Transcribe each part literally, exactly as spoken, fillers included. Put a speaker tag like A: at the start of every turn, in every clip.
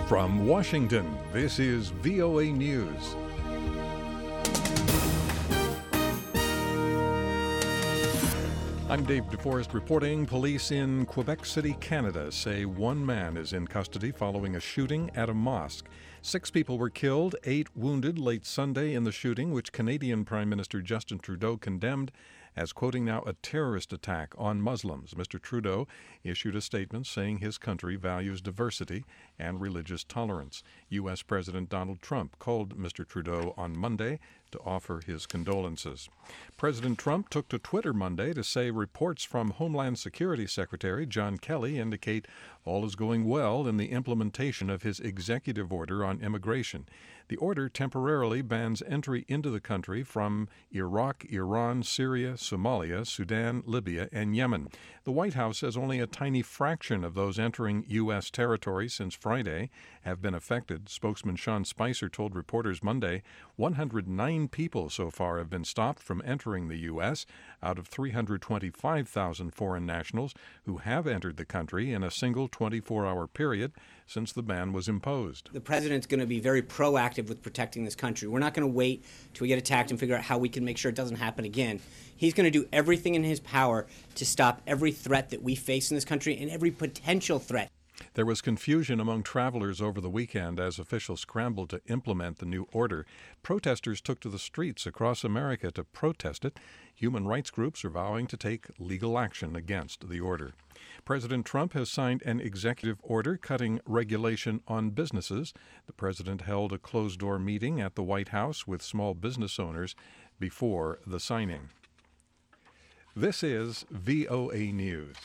A: From Washington, this is V O A News. I'm Dave DeForest reporting. Police in Quebec City, Canada say one man is in custody following a shooting at a mosque. Six people were killed, eight wounded late Sunday in the shooting, which Canadian Prime Minister Justin Trudeau condemned as, quoting now, a terrorist attack on Muslims. Mister Trudeau issued a statement saying his country values diversity and religious tolerance. U S. President Donald Trump called Mister Trudeau on Monday to offer his condolences. President Trump took to Twitter Monday to say reports from Homeland Security Secretary John Kelly indicate all is going well in the implementation of his executive order on immigration. The order temporarily bans entry into the country from Iraq, Iran, Syria, Somalia, Sudan, Libya, and Yemen. The White House says only a tiny fraction of those entering U S territory since Friday have been affected. Spokesman Sean Spicer told reporters Monday one hundred nine people so far have been stopped from entering the U S out of three hundred twenty-five thousand foreign nationals who have entered the country in a single twenty-four hour period since the ban was imposed.
B: The president's going to be very proactive with protecting this country. We're not going to wait till we get attacked and figure out how we can make sure it doesn't happen again. He's going to do everything in his power to stop every threat that we face in this country and every potential threat.
A: There was confusion among travelers over the weekend as officials scrambled to implement the new order. Protesters took to the streets across America to protest it. Human rights groups are vowing to take legal action against the order. President Trump has signed an executive order cutting regulation on businesses. The president held a closed-door meeting at the White House with small business owners before the signing. This is V O A News.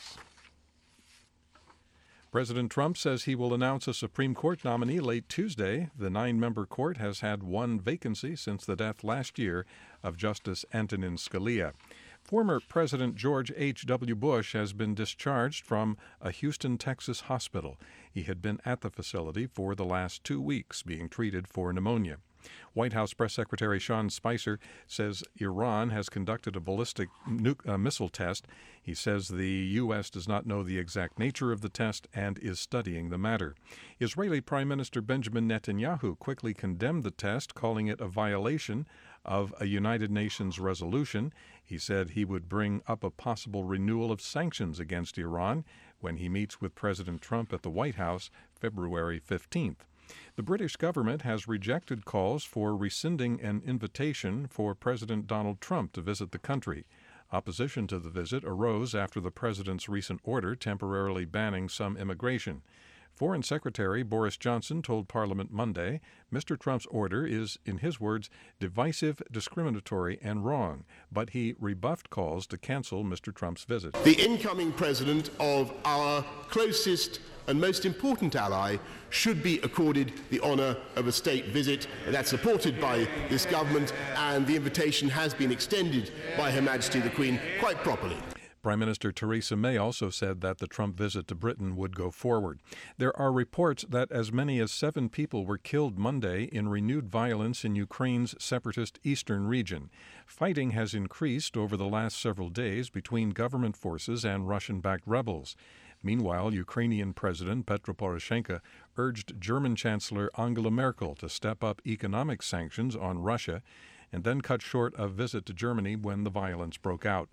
A: President Trump says he will announce a Supreme Court nominee late Tuesday. The nine-member court has had one vacancy since the death last year of Justice Antonin Scalia. Former President George H W. Bush has been discharged from a Houston, Texas hospital. He had been at the facility for the last two weeks being treated for pneumonia. White House Press Secretary Sean Spicer says Iran has conducted a ballistic nu- uh, missile test. He says the U S does not know the exact nature of the test and is studying the matter. Israeli Prime Minister Benjamin Netanyahu quickly condemned the test, calling it a violation of a United Nations resolution. He said he would bring up a possible renewal of sanctions against Iran when he meets with President Trump at the White House February fifteenth. The British government has rejected calls for rescinding an invitation for President Donald Trump to visit the country. Opposition to the visit arose after the president's recent order temporarily banning some immigration. Foreign Secretary Boris Johnson told Parliament Monday Mister Trump's order is, in his words, divisive, discriminatory, and wrong, but he rebuffed calls to cancel Mister Trump's visit.
C: The incoming president of our closest and most important ally should be accorded the honour of a state visit. That's supported by this government, and the invitation has been extended by Her Majesty the Queen quite properly.
A: Prime Minister Theresa May also said that the Trump visit to Britain would go forward. There are reports that as many as seven people were killed Monday in renewed violence in Ukraine's separatist eastern region. Fighting has increased over the last several days between government forces and Russian-backed rebels. Meanwhile, Ukrainian President Petro Poroshenko urged German Chancellor Angela Merkel to step up economic sanctions on Russia and then cut short a visit to Germany when the violence broke out.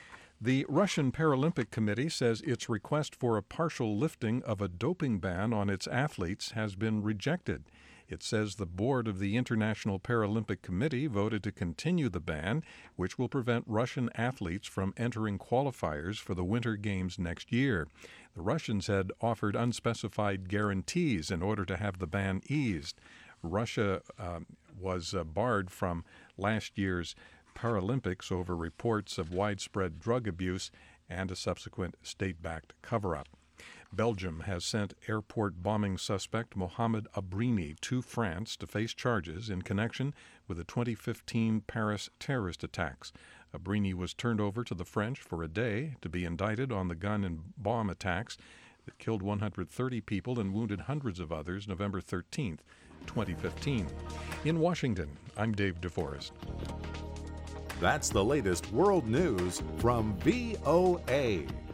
A: The Russian Paralympic Committee says its request for a partial lifting of a doping ban on its athletes has been rejected. It says the board of the International Paralympic Committee voted to continue the ban, which will prevent Russian athletes from entering qualifiers for the Winter Games next year. The Russians had offered unspecified guarantees in order to have the ban eased. Russia uh, was uh, barred from last year's Paralympics over reports of widespread drug abuse and a subsequent state-backed cover-up. Belgium has sent airport bombing suspect Mohamed Abrini to France to face charges in connection with the twenty fifteen Paris terrorist attacks. Abrini was turned over to the French for a day to be indicted on the gun and bomb attacks that killed one hundred thirty people and wounded hundreds of others November thirteenth, twenty fifteen. In Washington, I'm Dave DeForest.
D: That's the latest world news from V O A.